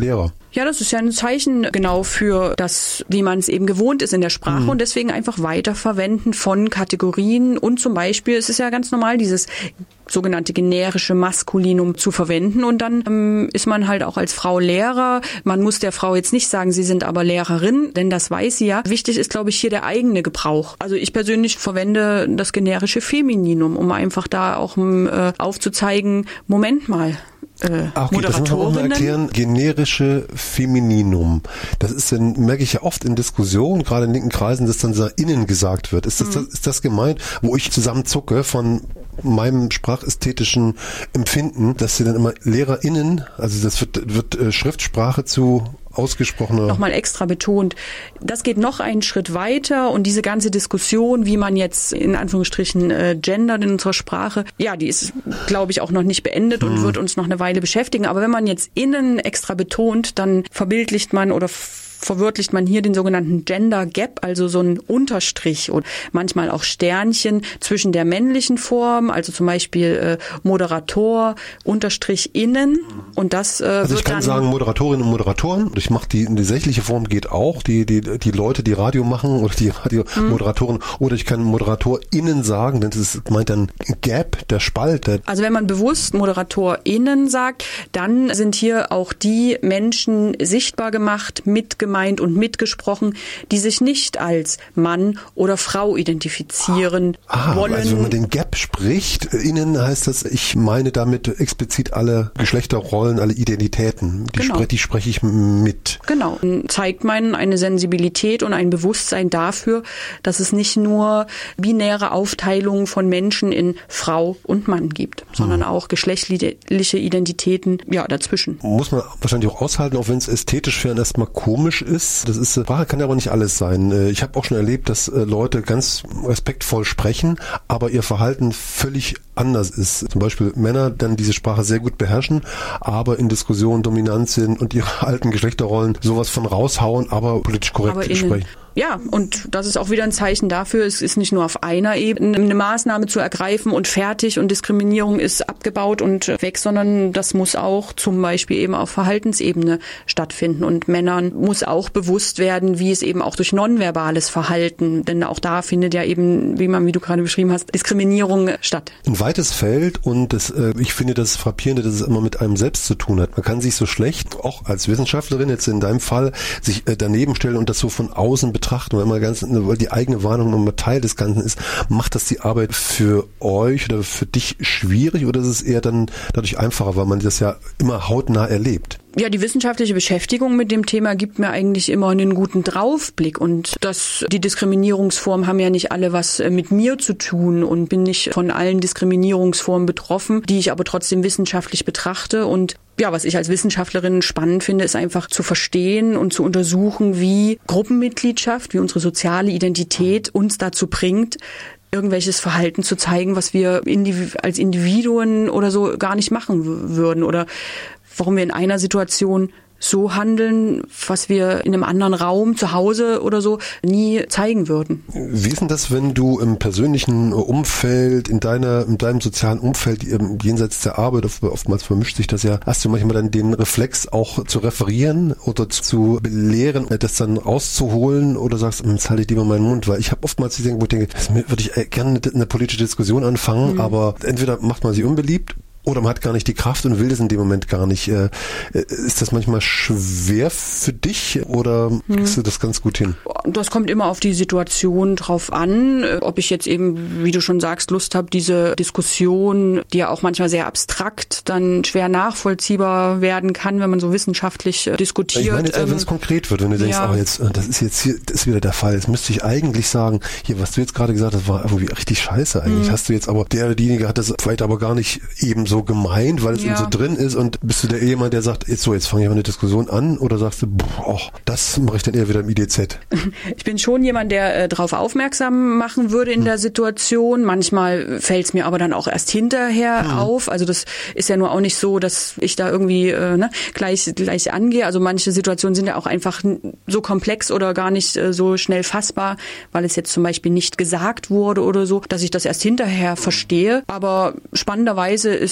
Ja, das ist ja ein Zeichen genau für das, wie man es eben gewohnt ist in der Sprache, mhm. und deswegen einfach weiterverwenden von Kategorien und zum Beispiel, es ist ja ganz normal, dieses sogenannte generische Maskulinum zu verwenden und dann ähm, ist man halt auch als Frau Lehrer. Man muss der Frau jetzt nicht sagen, sie sind aber Lehrerin, denn das weiß sie ja. Wichtig ist, glaube ich, hier der eigene Gebrauch. Also ich persönlich verwende das generische Femininum, um einfach da auch äh, aufzuzeigen, Moment mal, Äh, ah, okay, das müssen wir auch mal erklären. Generische Femininum. Das ist dann, merke ich ja oft in Diskussionen, gerade in linken Kreisen, dass dann so innen gesagt wird. Ist das, mhm. das, ist das gemeint, wo ich zusammenzucke von meinem sprachästhetischen Empfinden, dass sie dann immer LehrerInnen, also das wird, wird äh, Schriftsprache zu ausgesprochener. Nochmal extra betont. Das geht noch einen Schritt weiter und diese ganze Diskussion, wie man jetzt in Anführungsstrichen äh, gendert in unserer Sprache, ja, die ist, glaube ich, auch noch nicht beendet hm. und wird uns noch eine Weile beschäftigen. Aber wenn man jetzt innen extra betont, dann verbildlicht man oder verwörtlicht man hier den sogenannten Gender Gap, also so ein Unterstrich und manchmal auch Sternchen zwischen der männlichen Form, also zum Beispiel äh, Moderator, Unterstrich innen und das äh, Also ich wird kann dann sagen Moderatorinnen und Moderatoren, ich mache die, die sächliche Form geht auch, die die die Leute, die Radio machen oder die Radiomoderatoren hm. oder ich kann ModeratorInnen sagen, denn das meint dann Gap, der Spalt. Der also wenn man bewusst ModeratorInnen sagt, dann sind hier auch die Menschen sichtbar gemacht, mitgemacht gemeint und mitgesprochen, die sich nicht als Mann oder Frau identifizieren ah, wollen. Also wenn man den Gap spricht, innen heißt das, ich meine damit explizit alle Geschlechterrollen, alle Identitäten. Die, genau. spre- die spreche ich mit. Genau. Und zeigt man eine Sensibilität und ein Bewusstsein dafür, dass es nicht nur binäre Aufteilungen von Menschen in Frau und Mann gibt, sondern hm. auch geschlechtliche Identitäten ja dazwischen. Muss man wahrscheinlich auch aushalten, auch wenn es ästhetisch für einen erstmal komisch ist. Das ist, Sprache kann ja aber nicht alles sein. Ich habe auch schon erlebt, dass Leute ganz respektvoll sprechen, aber ihr Verhalten völlig anders ist. Zum Beispiel Männer dann diese Sprache sehr gut beherrschen, aber in Diskussionen dominant sind und ihre alten Geschlechterrollen sowas von raushauen, aber politisch korrekt aber sprechen. Ja, und das ist auch wieder ein Zeichen dafür, es ist nicht nur auf einer Ebene eine Maßnahme zu ergreifen und fertig und Diskriminierung ist abgebaut und weg, sondern das muss auch zum Beispiel eben auf Verhaltensebene stattfinden und Männern muss auch bewusst werden, wie es eben auch durch nonverbales Verhalten, denn auch da findet ja eben, wie man, wie du gerade beschrieben hast, Diskriminierung statt. Ein weites Feld und das, äh, ich finde das Frappierende, dass es immer mit einem selbst zu tun hat. Man kann sich so schlecht, auch als Wissenschaftlerin jetzt in deinem Fall, sich äh, daneben stellen und das so von außen betrachten, weil man ganz, weil die eigene Warnung immer Teil des Ganzen ist. Macht das die Arbeit für euch oder für dich schwierig oder ist es eher dann dadurch einfacher, weil man das ja immer hautnah erlebt? Ja, die wissenschaftliche Beschäftigung mit dem Thema gibt mir eigentlich immer einen guten Draufblick und das, die Diskriminierungsformen haben ja nicht alle was mit mir zu tun und bin nicht von allen Diskriminierungsformen betroffen, die ich aber trotzdem wissenschaftlich betrachte und ja, was ich als Wissenschaftlerin spannend finde, ist einfach zu verstehen und zu untersuchen, wie Gruppenmitgliedschaft, wie unsere soziale Identität uns dazu bringt, irgendwelches Verhalten zu zeigen, was wir als Individuen oder so gar nicht machen würden oder warum wir in einer Situation so handeln, was wir in einem anderen Raum, zu Hause oder so, nie zeigen würden. Wie ist denn das, wenn du im persönlichen Umfeld, in deiner, in deinem sozialen Umfeld, jenseits der Arbeit, oftmals vermischt sich das ja, hast du manchmal dann den Reflex auch zu referieren oder zu belehren, das dann rauszuholen oder sagst, jetzt halte ich lieber meinen Mund, weil ich habe oftmals die Denke, wo ich denke, das würde ich gerne eine politische Diskussion anfangen, mhm. aber entweder macht man sie unbeliebt oder man hat gar nicht die Kraft und will das in dem Moment gar nicht. Ist das manchmal schwer für dich oder kriegst du das ganz gut hin? Das kommt immer auf die Situation drauf an, ob ich jetzt eben, wie du schon sagst, Lust habe, diese Diskussion, die ja auch manchmal sehr abstrakt dann schwer nachvollziehbar werden kann, wenn man so wissenschaftlich diskutiert. Ich meine jetzt, ähm, wenn es konkret wird, wenn du denkst, ja. oh, jetzt, das ist jetzt hier, das ist wieder der Fall. Jetzt müsste ich eigentlich sagen, hier, was du jetzt gerade gesagt hast, war irgendwie richtig scheiße eigentlich. Mhm. Hast du jetzt aber, der oder diejenige hat das vielleicht aber gar nicht eben so gemeint, weil es ja. ihm so drin ist und bist du der jemand, der sagt, jetzt so, jetzt fange ich mal eine Diskussion an oder sagst du, boah, oh, das mache ich dann eher wieder im I D Z? Ich bin schon jemand, der äh, darauf aufmerksam machen würde in hm. der Situation. Manchmal fällt es mir aber dann auch erst hinterher hm. auf. Also das ist ja nur auch nicht so, dass ich da irgendwie äh, ne, gleich, gleich angehe. Also manche Situationen sind ja auch einfach so komplex oder gar nicht äh, so schnell fassbar, weil es jetzt zum Beispiel nicht gesagt wurde oder so, dass ich das erst hinterher verstehe. Aber spannenderweise ist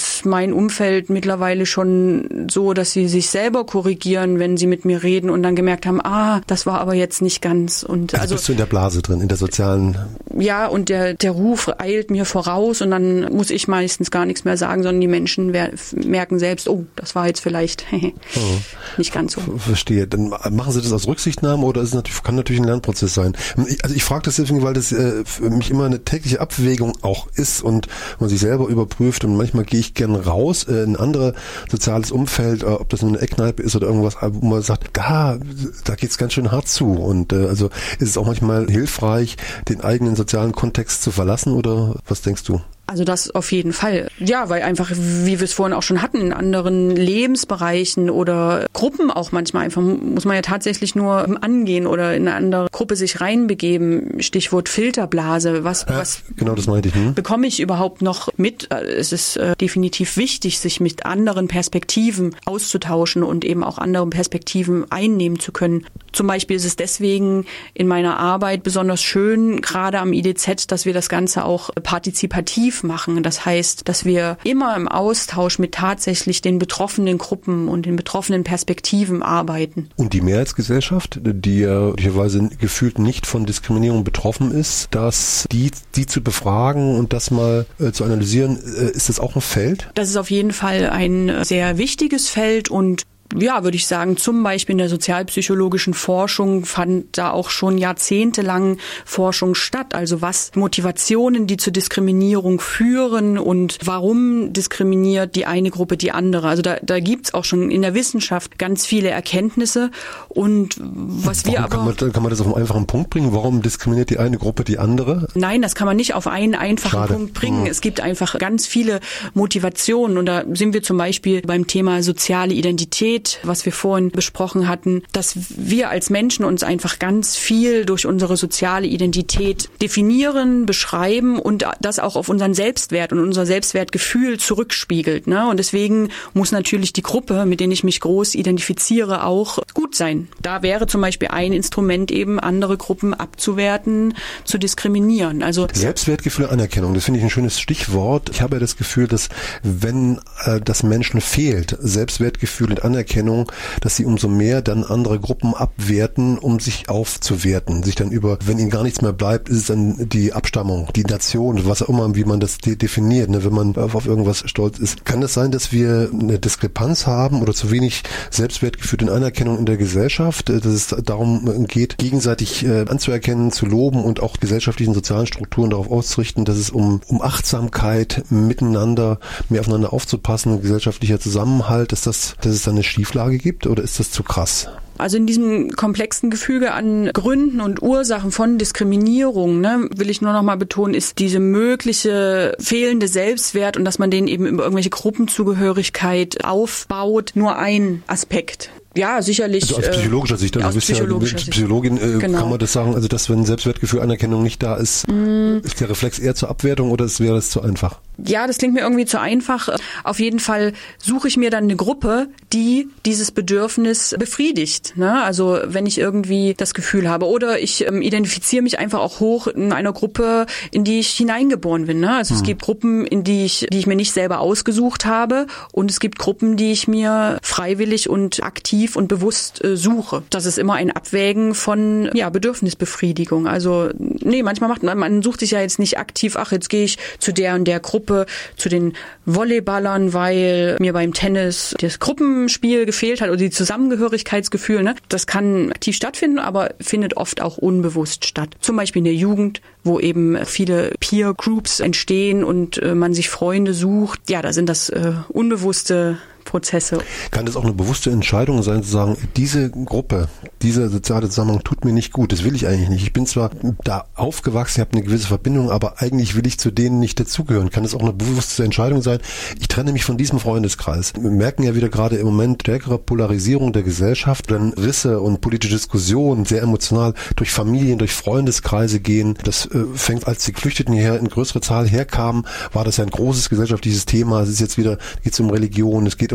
ist mein Umfeld mittlerweile schon so, dass sie sich selber korrigieren, wenn sie mit mir reden und dann gemerkt haben, ah, das war aber jetzt nicht ganz. Und also, also bist du in der Blase drin, in der sozialen... Ja, und der, der Ruf eilt mir voraus und dann muss ich meistens gar nichts mehr sagen, sondern die Menschen wer, merken selbst, oh, das war jetzt vielleicht oh. nicht ganz so. Verstehe. Dann machen Sie das aus Rücksichtnahme oder ist es natürlich, kann natürlich ein Lernprozess sein? Also ich frage das deswegen, weil das äh, für mich immer eine tägliche Abwägung auch ist und man sich selber überprüft und manchmal gehe ich gern raus äh, in ein anderes soziales Umfeld, äh, ob das eine Eckkneipe ist oder irgendwas, wo man sagt, da, da geht's ganz schön hart zu und äh, also ist es auch manchmal hilfreich, den eigenen sozialen Kontext zu verlassen oder was denkst du? Also das auf jeden Fall. Ja, weil einfach, wie wir es vorhin auch schon hatten, in anderen Lebensbereichen oder Gruppen auch manchmal einfach, muss man ja tatsächlich nur angehen oder in eine andere Gruppe sich reinbegeben. Stichwort Filterblase. Was, ja, was genau, das meinte ich. Hm? bekomme ich überhaupt noch mit? Es ist äh, definitiv wichtig, sich mit anderen Perspektiven auszutauschen und eben auch andere Perspektiven einnehmen zu können. Zum Beispiel ist es deswegen in meiner Arbeit besonders schön, gerade am I D Z, dass wir das Ganze auch partizipativ machen. Das heißt, dass wir immer im Austausch mit tatsächlich den betroffenen Gruppen und den betroffenen Perspektiven arbeiten. Und die Mehrheitsgesellschaft, die ja möglicherweise gefühlt nicht von Diskriminierung betroffen ist, dass die, die zu befragen und das mal äh, zu analysieren, äh, ist das auch ein Feld? Das ist auf jeden Fall ein sehr wichtiges Feld und ja, würde ich sagen, zum Beispiel in der sozialpsychologischen Forschung fand da auch schon jahrzehntelang Forschung statt. Also was Motivationen, die zur Diskriminierung führen und warum diskriminiert die eine Gruppe die andere. Also da, da gibt's auch schon in der Wissenschaft ganz viele Erkenntnisse. Und was warum wir aber... Kann man, kann man das auf einen einfachen Punkt bringen? Warum diskriminiert die eine Gruppe die andere? Nein, das kann man nicht auf einen einfachen Schade. Punkt bringen. Mhm. Es gibt einfach ganz viele Motivationen. Und da sind wir zum Beispiel beim Thema soziale Identität, was wir vorhin besprochen hatten, dass wir als Menschen uns einfach ganz viel durch unsere soziale Identität definieren, beschreiben und das auch auf unseren Selbstwert und unser Selbstwertgefühl zurückspiegelt. Ne? Und deswegen muss natürlich die Gruppe, mit der ich mich groß identifiziere, auch gut sein. Da wäre zum Beispiel ein Instrument eben, andere Gruppen abzuwerten, zu diskriminieren. Also Selbstwertgefühl, Anerkennung, das finde ich ein schönes Stichwort. Ich habe ja das Gefühl, dass wenn äh, das Menschen fehlt, Selbstwertgefühl und Anerkennung, dass sie umso mehr dann andere Gruppen abwerten, um sich aufzuwerten. Sich dann über, wenn ihnen gar nichts mehr bleibt, ist es dann die Abstammung, die Nation, was auch immer, wie man das de- definiert, ne? Wenn man auf irgendwas stolz ist. Kann es sein, dass wir eine Diskrepanz haben oder zu wenig Selbstwertgefühl und Anerkennung in der Gesellschaft, dass es darum geht, gegenseitig äh, anzuerkennen, zu loben und auch gesellschaftlichen sozialen Strukturen darauf auszurichten, dass es um, um Achtsamkeit miteinander, mehr aufeinander aufzupassen, gesellschaftlicher Zusammenhalt, dass das, dass es dann eine Schieflage gibt oder ist das zu krass? Also in diesem komplexen Gefüge an Gründen und Ursachen von Diskriminierung, ne, will ich nur noch mal betonen, ist diese mögliche fehlende Selbstwert und dass man den eben über irgendwelche Gruppenzugehörigkeit aufbaut, nur ein Aspekt. Ja, sicherlich. Also aus psychologischer Sicht, also aus du bist ja psychologischer Psychologin, äh, genau. Kann man das sagen, also dass wenn Selbstwertgefühl, Anerkennung nicht da ist, mm. ist der Reflex eher zur Abwertung oder wäre das zu einfach? Ja, das klingt mir irgendwie zu einfach. Auf jeden Fall suche ich mir dann eine Gruppe, die dieses Bedürfnis befriedigt. Ne? Also wenn ich irgendwie das Gefühl habe oder ich ähm, identifiziere mich einfach auch hoch in einer Gruppe, in die ich hineingeboren bin. Ne? Also hm. es gibt Gruppen, in die ich, die ich mir nicht selber ausgesucht habe und es gibt Gruppen, die ich mir freiwillig und aktiv und bewusst äh, suche. Das ist immer ein Abwägen von ja Bedürfnisbefriedigung. Also nee, manchmal macht man, man sucht sich ja jetzt nicht aktiv, ach jetzt gehe ich zu der und der Gruppe, zu den Volleyballern, weil mir beim Tennis das Gruppenspiel gefehlt hat oder die Zusammengehörigkeitsgefühl. Ne? Das kann aktiv stattfinden, aber findet oft auch unbewusst statt. Zum Beispiel in der Jugend, wo eben viele Peer Groups entstehen und äh, man sich Freunde sucht. Ja, da sind das äh, unbewusste Prozesse. Kann das auch eine bewusste Entscheidung sein, zu sagen, diese Gruppe, dieser soziale Zusammenhang tut mir nicht gut, das will ich eigentlich nicht. Ich bin zwar da aufgewachsen, habe eine gewisse Verbindung, aber eigentlich will ich zu denen nicht dazugehören. Kann das auch eine bewusste Entscheidung sein? Ich trenne mich von diesem Freundeskreis. Wir merken ja wieder gerade im Moment stärkere Polarisierung der Gesellschaft, wenn Risse und politische Diskussionen sehr emotional durch Familien, durch Freundeskreise gehen. Das äh, fängt, als die Geflüchteten hierher in größere Zahl herkamen, war das ja ein großes gesellschaftliches Thema. Es ist jetzt wieder, geht es um Religion, es geht um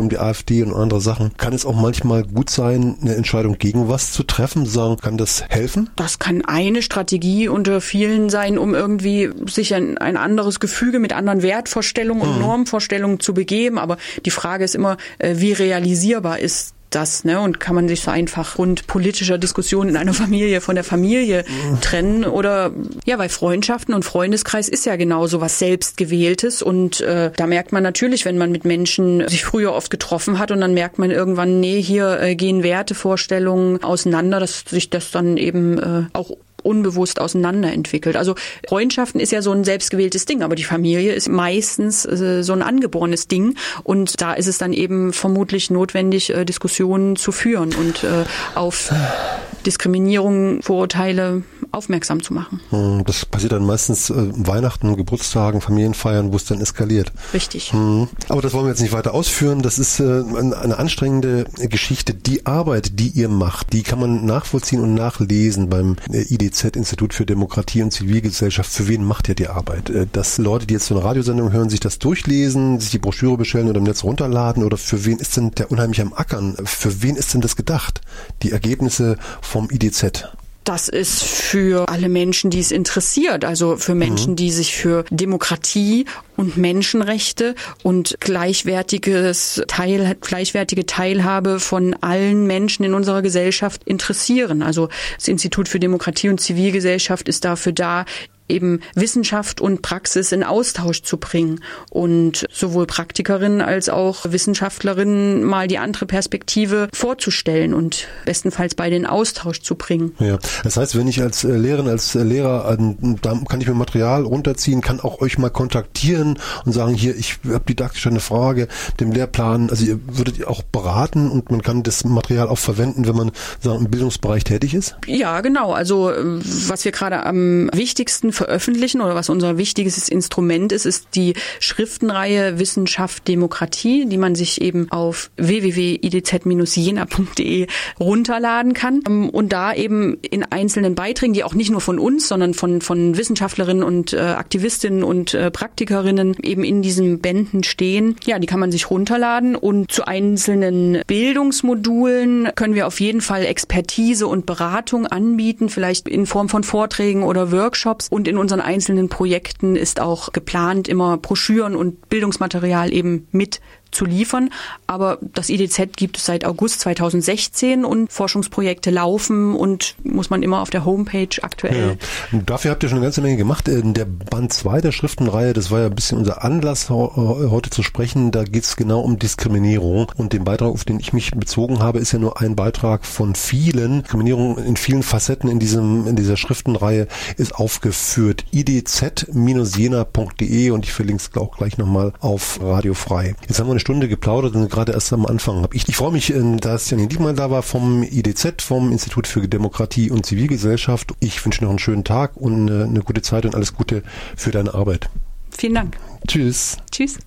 um die AfD und andere Sachen. Kann es auch manchmal gut sein, eine Entscheidung gegen was zu treffen? Sagen, kann das helfen? Das kann eine Strategie unter vielen sein, um irgendwie sich ein, ein anderes Gefüge mit anderen Wertvorstellungen und mhm. Normvorstellungen zu begeben. Aber die Frage ist immer, wie realisierbar ist das, ne? Und kann man sich so einfach rund politischer Diskussionen in einer Familie von der Familie mhm. trennen? Oder ja, weil Freundschaften und Freundeskreis ist ja genau so was Selbstgewähltes. Und äh, da merkt man natürlich, wenn man mit Menschen sich früher oft getroffen hat und dann merkt man irgendwann, nee, hier äh, gehen Wertevorstellungen auseinander, dass sich das dann eben äh, auch unbewusst auseinanderentwickelt. Also Freundschaften ist ja so ein selbstgewähltes Ding, aber die Familie ist meistens äh, so ein angeborenes Ding und da ist es dann eben vermutlich notwendig, äh, Diskussionen zu führen und äh, auf Diskriminierung, Vorurteile aufmerksam zu machen. Das passiert dann meistens äh, Weihnachten, Geburtstagen, Familienfeiern, wo es dann eskaliert. Richtig. Hm. Aber das wollen wir jetzt nicht weiter ausführen. Das ist äh, eine anstrengende Geschichte. Die Arbeit, die ihr macht, die kann man nachvollziehen und nachlesen beim I D Z, Institut für Demokratie und Zivilgesellschaft. Für wen macht ihr die Arbeit? Dass Leute, die jetzt so eine Radiosendung hören, sich das durchlesen, sich die Broschüre bestellen oder im Netz runterladen? Oder für wen ist denn der unheimlich am Ackern? Für wen ist denn das gedacht? Die Ergebnisse vom I D Z? Das ist für alle Menschen, die es interessiert, also für Menschen, mhm. die sich für Demokratie und Menschenrechte und gleichwertiges Teil, gleichwertige Teilhabe von allen Menschen in unserer Gesellschaft interessieren. Also das Institut für Demokratie und Zivilgesellschaft ist dafür da, eben Wissenschaft und Praxis in Austausch zu bringen und sowohl Praktikerinnen als auch Wissenschaftlerinnen mal die andere Perspektive vorzustellen und bestenfalls beide in Austausch zu bringen. Ja, das heißt, wenn ich als Lehrerin, als Lehrer, da kann ich mir Material runterziehen, kann auch euch mal kontaktieren und sagen, hier, ich habe didaktisch eine Frage, dem Lehrplan, also ihr würdet auch beraten und man kann das Material auch verwenden, wenn man sagen, im Bildungsbereich tätig ist? Ja, genau. Also was wir gerade am wichtigsten veröffentlichen oder was unser wichtiges Instrument ist, ist die Schriftenreihe Wissenschaft Demokratie, die man sich eben auf w w w punkt i d z dash jena punkt d e runterladen kann und da eben in einzelnen Beiträgen, die auch nicht nur von uns, sondern von von Wissenschaftlerinnen und äh, Aktivistinnen und äh, Praktikerinnen eben in diesen Bänden stehen. Ja, die kann man sich runterladen und zu einzelnen Bildungsmodulen können wir auf jeden Fall Expertise und Beratung anbieten, vielleicht in Form von Vorträgen oder Workshops. Und in unseren einzelnen Projekten ist auch geplant, immer Broschüren und Bildungsmaterial eben mit zu liefern. Aber das I D Z gibt es seit August zweitausendsechzehn und Forschungsprojekte laufen und muss man immer auf der Homepage aktuell. Ja. Dafür habt ihr schon eine ganze Menge gemacht. Der Band zwei der Schriftenreihe, das war ja ein bisschen unser Anlass, heute zu sprechen. Da geht es genau um Diskriminierung. Und den Beitrag, auf den ich mich bezogen habe, ist ja nur ein Beitrag von vielen. Diskriminierung in vielen Facetten in diesem in dieser Schriftenreihe ist aufgeführt. i d z dash jena punkt d e und ich verlinke es auch gleich nochmal auf Radio Frei. Jetzt haben wir eine Stunde geplaudert und gerade erst am Anfang habe ich. Ich freue mich, dass Janine Diekmann da war vom I D Z, vom Institut für Demokratie und Zivilgesellschaft. Ich wünsche noch einen schönen Tag und eine gute Zeit und alles Gute für deine Arbeit. Vielen Dank. Tschüss. Tschüss.